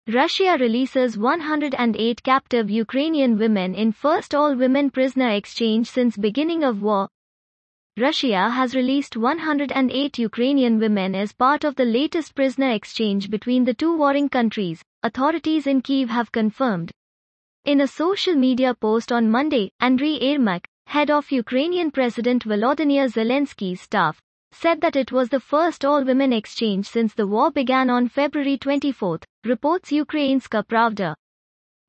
Russia releases 108 captive Ukrainian women in first all-women prisoner exchange since beginning of war. Russia has released 108 Ukrainian women as part of the latest prisoner exchange between the two warring countries, authorities in Kyiv have confirmed. In a social media post on Monday, Andriy Yermak, head of Ukrainian President Volodymyr Zelensky's staff, said that it was the first all-women exchange since the war began on February 24, reports Ukrainska Pravda.